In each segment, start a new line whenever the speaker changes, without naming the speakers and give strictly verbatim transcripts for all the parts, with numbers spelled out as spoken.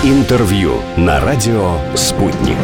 Интервью на радио «Спутник».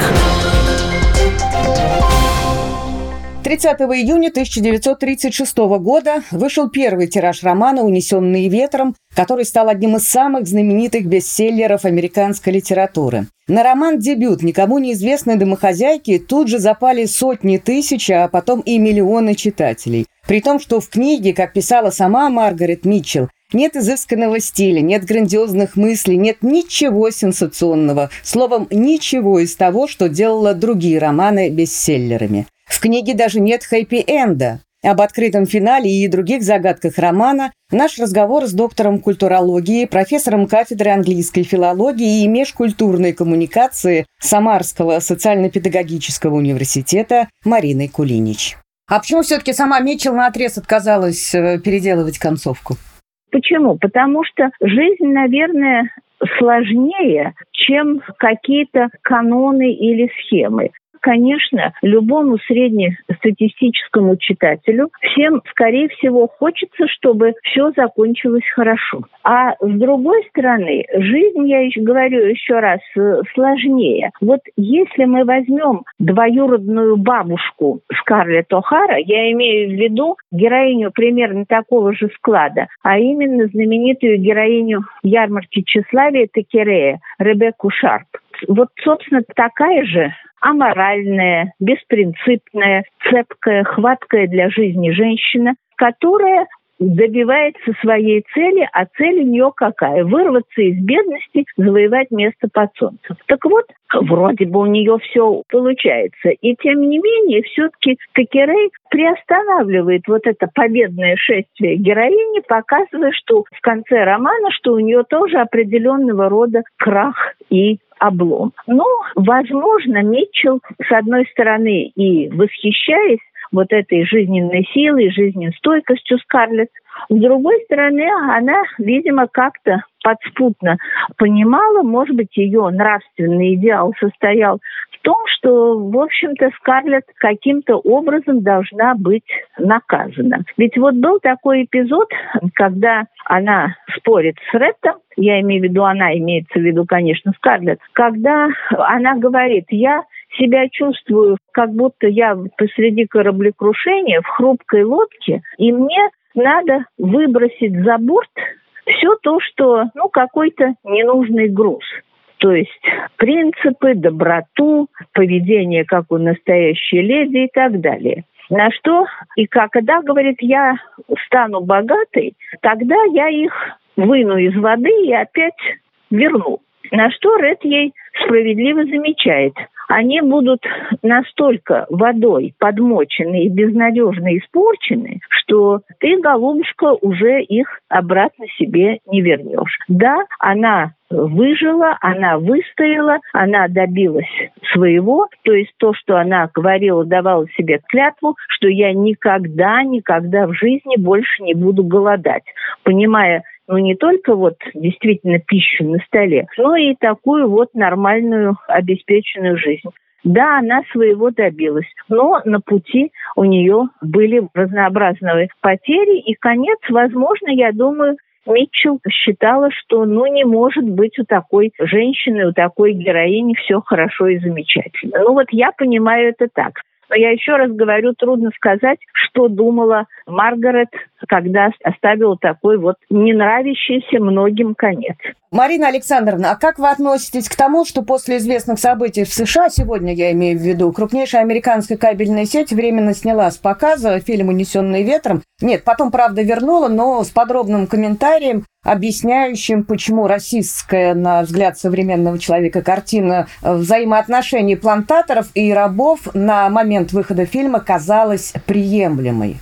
тридцатого июня тысяча девятьсот тридцать шестого года вышел первый тираж романа «Унесенные ветром», который стал одним из самых знаменитых бестселлеров американской литературы. На роман-дебют никому неизвестной домохозяйки тут же запали сотни тысяч, а потом и миллионы читателей. При том, что в книге, как писала сама Маргарет Митчелл, нет изысканного стиля, нет грандиозных мыслей, нет ничего сенсационного. Словом, ничего из того, что делало другие романы бестселлерами. В книге даже нет хэппи-энда. Об открытом финале и других загадках романа наш разговор с доктором культурологии, профессором кафедры английской филологии и межкультурной коммуникации Самарского социально-педагогического университета Мариной Кулинич. А почему все-таки сама Митчелл наотрез отказалась переделывать концовку?
Почему? Потому что жизнь, наверное, сложнее, чем какие-то каноны или схемы. Конечно, любому среднестатистическому читателю всем, скорее всего, хочется, чтобы все закончилось хорошо. А с другой стороны, жизнь, я еще говорю еще раз, сложнее. Вот если мы возьмем двоюродную бабушку Скарлетт О'Хара, я имею в виду героиню примерно такого же склада, а именно знаменитую героиню ярмарки тщеславия Текерея Ребекку Шарп. Вот, собственно, такая же аморальная, беспринципная, цепкая, хваткая для жизни женщина, которая добивается своей цели, а цель у нее какая? Вырваться из бедности, завоевать место под солнцем. Так вот, вроде бы у нее все получается. И тем не менее, все-таки Текерей приостанавливает вот это победное шествие героини, показывая, что в конце романа, что у нее тоже определенного рода крах и облом. Ну, возможно, Митчелл, с одной стороны, и восхищаясь вот этой жизненной силой, жизненной стойкостью Скарлетт, с другой стороны, она, видимо, как-то подспутно понимала, может быть, ее нравственный идеал состоял в том, что, в общем-то, Скарлетт каким-то образом должна быть наказана. Ведь вот был такой эпизод, когда она спорит с Реттом, я имею в виду, она имеется в виду, конечно, Скарлетт, когда она говорит: «Я себя чувствую, как будто я посреди кораблекрушения в хрупкой лодке, и мне надо выбросить за борт все то, что, ну, какой-то ненужный груз». То есть принципы, доброту, поведение, как у настоящей леди и так далее. На что, и когда, говорит, я стану богатой, тогда я их выну из воды и опять верну. На что Ред ей справедливо замечает: они будут настолько водой подмочены и безнадежно испорчены, что ты, голубушка, уже их обратно себе не вернешь. Да, она выжила, она выстояла, она добилась своего, то есть то, что она говорила, давала себе клятву, что я никогда, никогда в жизни больше не буду голодать, понимая, ну, не только вот действительно пищу на столе, но и такую вот нормальную обеспеченную жизнь. Да, она своего добилась, но на пути у нее были разнообразные потери, и конец, возможно, я думаю, Митчелл считала, что ну не может быть у такой женщины, у такой героини все хорошо и замечательно. Ну вот я понимаю это так. Но я еще раз говорю, трудно сказать, что думала Маргарет, когда оставила такой вот не нравящийся многим конец.
Марина Александровна, а как вы относитесь к тому, что после известных событий в США, сегодня я имею в виду, крупнейшая американская кабельная сеть временно сняла с показа фильм «Унесенные ветром»? Нет, потом, правда, вернула, но с подробным комментарием, объясняющим, почему расистская, на взгляд современного человека, картина взаимоотношений плантаторов и рабов на момент выхода фильма казалась приемлемой.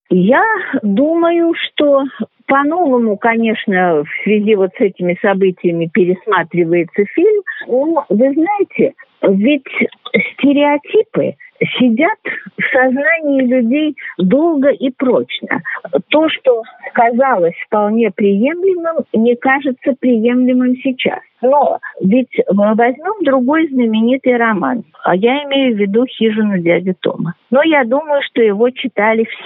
Я думаю, что по-новому, конечно, в связи вот с этими событиями пересматривается фильм. Но, вы знаете, ведь стереотипы сидят в сознании людей долго и прочно. То, что казалось вполне приемлемым, не кажется приемлемым сейчас. Но ведь возьмем другой знаменитый роман, а я имею в виду «Хижину дяди Тома». Но я думаю, что его читали все.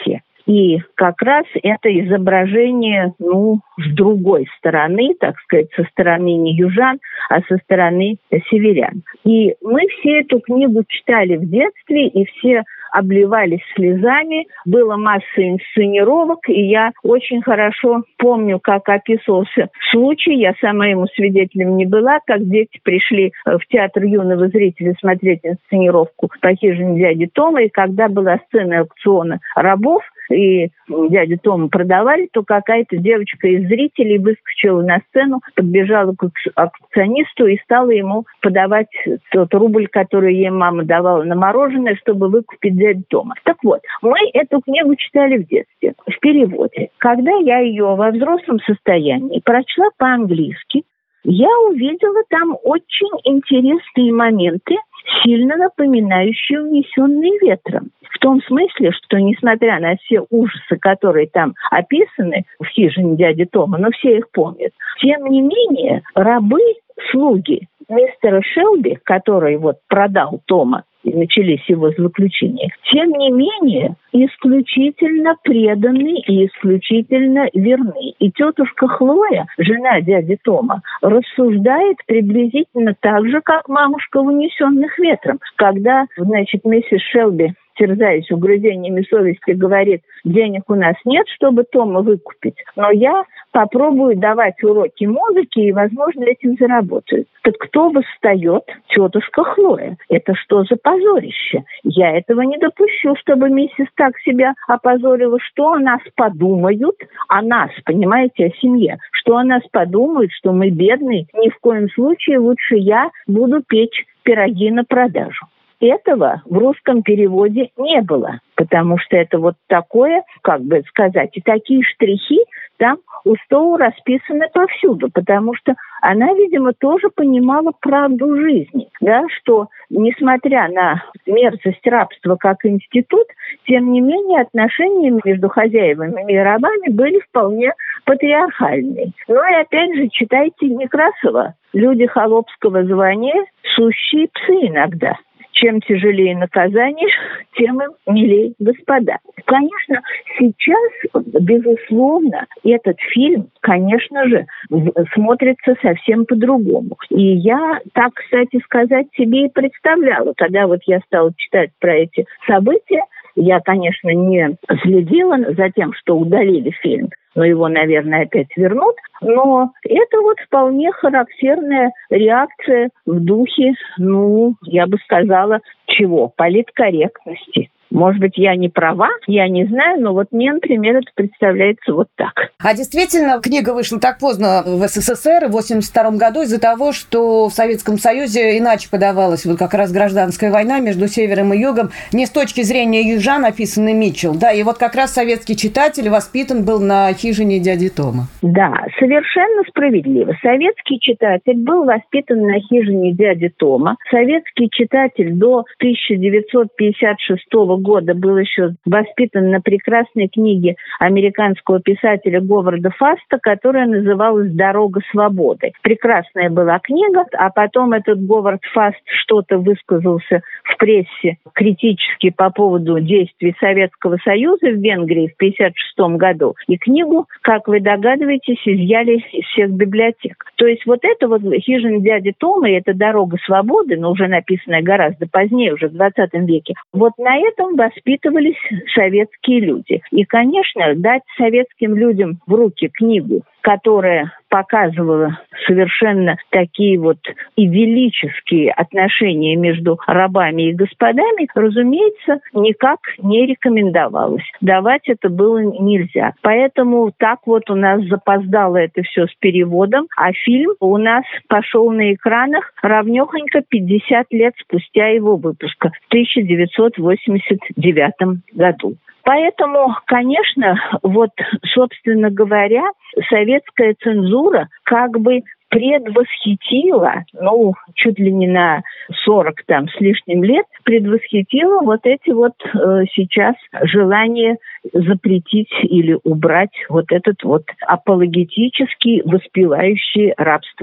И как раз это изображение, ну, с другой стороны, так сказать, со стороны не южан, а со стороны северян. И мы все эту книгу читали в детстве, и все обливались слезами. Было масса инсценировок, и я очень хорошо помню, как описывался случай. Я сама ему свидетелем не была, как дети пришли в театр юного зрителя смотреть инсценировку по хижине дяди Тома, и когда была сцена аукциона рабов, и дядю Тому продавали, то какая-то девочка из зрителей выскочила на сцену, подбежала к аукционисту и стала ему подавать тот рубль, который ей мама давала на мороженое, чтобы выкупить дядю Тома. Так вот, мы эту книгу читали в детстве, в переводе. Когда я ее во взрослом состоянии прочла по-английски, я увидела там очень интересные моменты, сильно напоминающие «Унесенные ветром». В том смысле, что, несмотря на все ужасы, которые там описаны в хижине дяди Тома, но все их помнят, тем не менее рабы, слуги мистера Шелби, который вот продал Тома, и начались его злоключения, тем не менее исключительно преданы и исключительно верны. И тетушка Хлоя, жена дяди Тома, рассуждает приблизительно так же, как мамушка в «Унесенных ветром». Когда, значит, миссис Шелби, терзаясь угрызениями совести, говорит: денег у нас нет, чтобы Тома выкупить, но я попробую давать уроки музыки и, возможно, этим заработаю. Так кто восстает? Тетушка Хлоя. Это что за позорище? Я этого не допущу, чтобы миссис так себя опозорила. Что о нас подумают? О нас, понимаете, о семье. Что о нас подумают, что мы бедные? Ни в коем случае лучше я буду печь пироги на продажу. Этого в русском переводе не было, потому что это вот такое, как бы сказать, и такие штрихи там у Стоу расписаны повсюду, потому что она, видимо, тоже понимала правду жизни, да, что, несмотря на мерзость рабства как институт, тем не менее отношения между хозяевами и рабами были вполне патриархальные. Ну и опять же, читайте Некрасова. Люди холопского звания – сущие псы иногда. Чем тяжелее наказание, тем им милее господа. Конечно, сейчас, безусловно, этот фильм, конечно же, смотрится совсем по-другому. И я, так, кстати сказать, себе и представляла, когда вот я стала читать про эти события, я, конечно, не следила за тем, что удалили фильм, но его, наверное, опять вернут. Но это вот вполне характерная реакция в духе, ну, я бы сказала, чего? Политкорректности. Может быть, я не права, я не знаю, но вот мне, например, это представляется вот так.
А действительно, книга вышла так поздно в СССР в восемьдесят втором году из-за того, что в Советском Союзе иначе подавалась вот как раз гражданская война между Севером и Югом, не с точки зрения южан, описанный Митчелл, да, и вот как раз советский читатель воспитан был на хижине дяди Тома.
Да, совершенно справедливо. Советский читатель был воспитан на хижине дяди Тома. Советский читатель до тысяча девятьсот пятьдесят шестого года был еще воспитан на прекрасной книге американского писателя Говарда Фаста, которая называлась «Дорога свободы». Прекрасная была книга, а потом этот Говард Фаст что-то высказался в прессе критически по поводу действий Советского Союза в Венгрии в тысяча девятьсот пятьдесят шестом году. И книгу, как вы догадываетесь, изъяли из всех библиотек. То есть вот это вот «Хижина дяди Тома» и это «Дорога свободы», но уже написанная гораздо позднее, уже в двадцатом веке, вот на этом воспитывались советские люди. И, конечно, дать советским людям в руки книгу, которая показывала совершенно такие вот и велические отношения между рабами и господами, разумеется, никак не рекомендовалось. Давать это было нельзя. Поэтому так вот у нас запоздало это все с переводом, а фильм у нас пошел на экранах равнёхонько пятьдесят лет спустя его выпуска в тысяча девятьсот восемьдесят девятом году. Поэтому, конечно, вот, собственно говоря, советская цензура как бы предвосхитила, ну, чуть ли не на сорок там с лишним лет, предвосхитила вот эти вот э, сейчас желания запретить или убрать вот этот вот апологетический, воспевающий рабство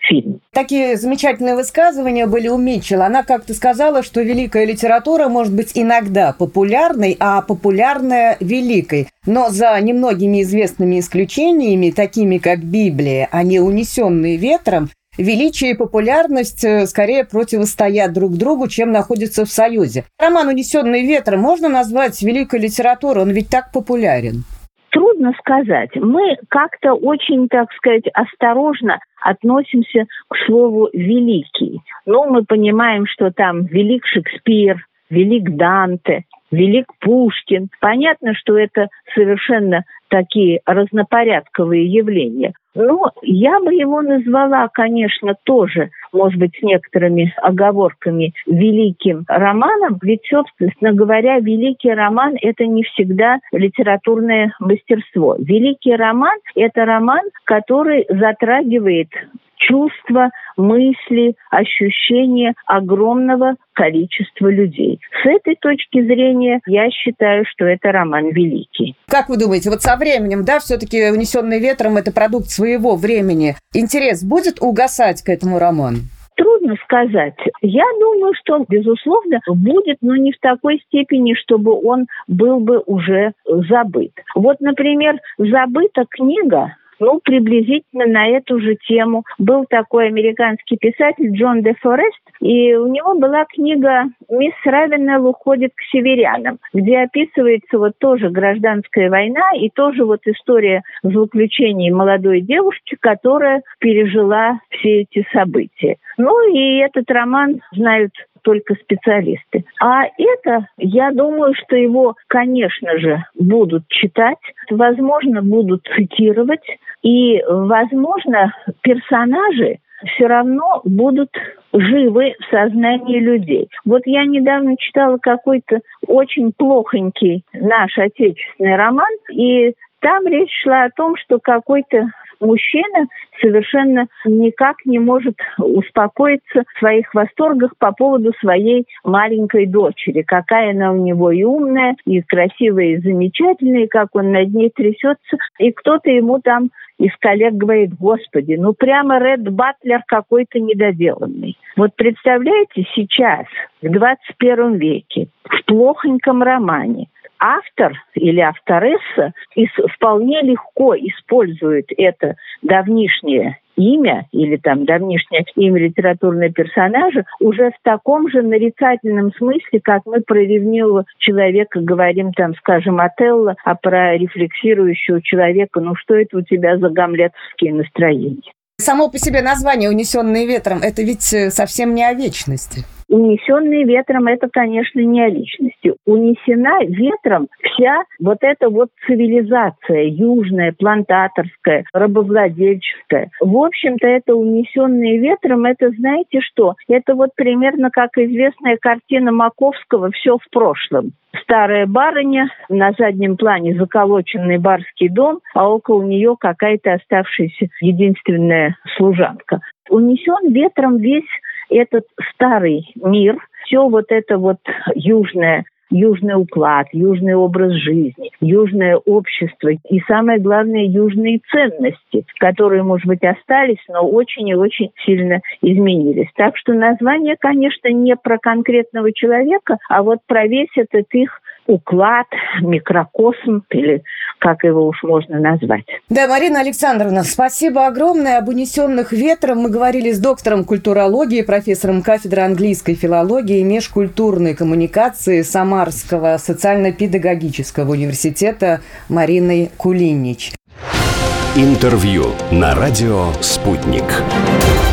фильм.
Такие замечательные высказывания были у Митчелл. Она как-то сказала, что великая литература может быть иногда популярной, а популярная – великой. Но за немногими известными исключениями, такими как Библия, а не унесенные ветром, величие и популярность скорее противостоят друг другу, чем находятся в союзе. Роман «Унесенный ветром» можно назвать великой литературой? Он ведь так популярен.
Трудно сказать. Мы как-то очень, так сказать, осторожно относимся к слову «великий». Ну, мы понимаем, что там велик Шекспир, велик Данте, велик Пушкин. Понятно, что это совершенно такие разнопорядковые явления. Но я бы его назвала, конечно, тоже, может быть, с некоторыми оговорками, великим романом. Ведь, собственно говоря, великий роман – это не всегда литературное мастерство. Великий роман – это роман, который затрагивает чувства, мысли, ощущения огромного количества людей. С этой точки зрения я считаю, что это роман великий.
Как вы думаете, вот со временем, да, все-таки «Унесенный ветром» – это продукт своего времени. Интерес будет угасать к этому роману?
Трудно сказать. Я думаю, что, безусловно, будет, но не в такой степени, чтобы он был бы уже забыт. Вот, например, забыта книга, ну, приблизительно на эту же тему. Был такой американский писатель Джон де Форест, и у него была книга «Мисс Равенелл уходит к северянам», где описывается вот тоже гражданская война и тоже вот история злоключений молодой девушки, которая пережила все эти события. Ну, и этот роман знают только специалисты. А это, я думаю, что его, конечно же, будут читать, возможно, будут цитировать, и, возможно, персонажи все равно будут живы в сознании людей. Вот я недавно читала какой-то очень плохонький наш отечественный роман, и там речь шла о том, что какой-то мужчина совершенно никак не может успокоиться в своих восторгах по поводу своей маленькой дочери. Какая она у него и умная, и красивая, и замечательная, и как он над ней трясется. И кто-то ему там из коллег говорит: «Господи, ну прямо Ред Батлер какой-то недоделанный». Вот представляете, сейчас, в двадцать первом веке, в плохоньком романе, автор или авторесса вполне легко использует это давнишнее имя или там давнишнее имя литературного персонажа уже в таком же нарицательном смысле, как мы про ревнивого человека говорим, там, скажем, Отелло, а про рефлексирующего человека, ну что это у тебя за гамлетовские настроения?
Само по себе название «Унесенный ветром» – это ведь совсем не о вечности.
Унесенные ветром – это, конечно, не о личности. Унесена ветром вся вот эта вот цивилизация южная, плантаторская, рабовладельческая. В общем-то, это унесенные ветром, это знаете что? Это вот примерно как известная картина Маковского «Все в прошлом». Старая барыня, на заднем плане заколоченный барский дом, а около нее какая-то оставшаяся единственная служанка. Унесен ветром весь этот старый мир, все вот это вот южное, южный уклад, южный образ жизни, южное общество и, самое главное, южные ценности, которые, может быть, остались, но очень и очень сильно изменились. Так что название, конечно, не про конкретного человека, а вот про весь этот их уклад, микрокосм, или как его уж можно назвать.
Да, Марина Александровна, спасибо огромное. Об «Унесенных ветром» мы говорили с доктором культурологии, профессором кафедры английской филологии и межкультурной коммуникации Самарского социально-педагогического университета Мариной Кулинич.
Интервью на радио «Спутник».